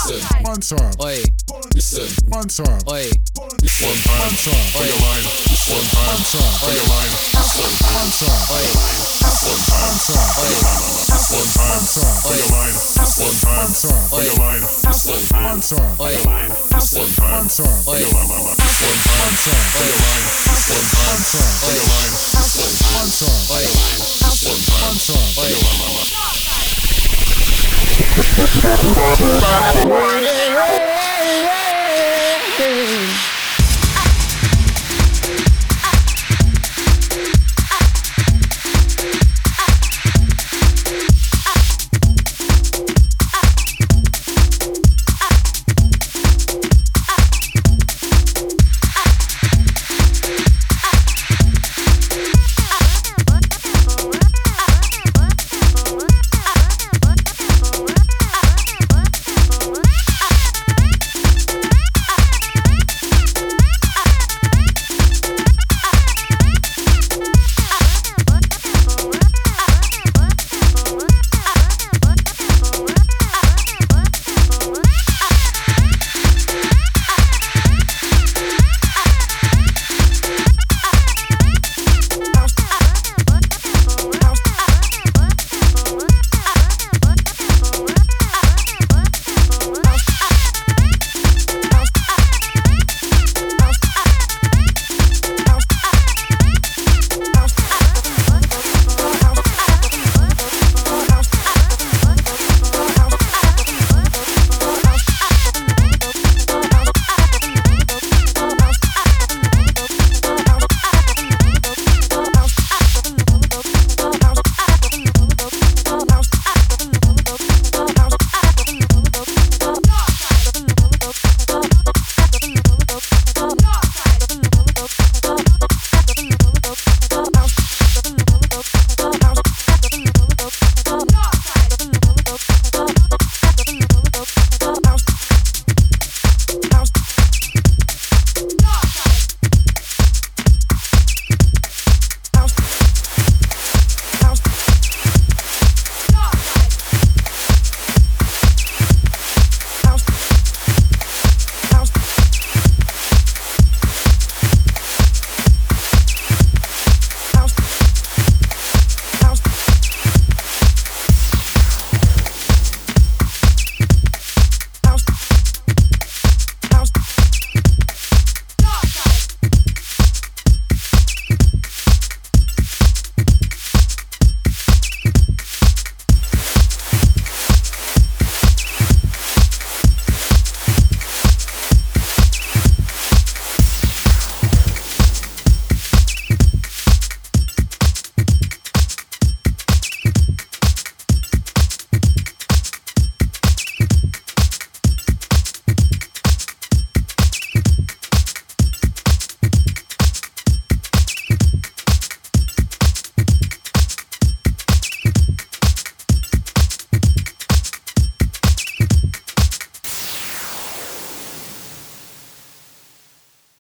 One time. Oi, One time. oi, One time. For your mind. One time. For your mind. One time. oi, One time. oi, One time. For your mind. One time. For your mind. One time. oi, One time. For your mind. One time. For your mind. One time. For your mind. One time. oi, One time. For oi. your mind.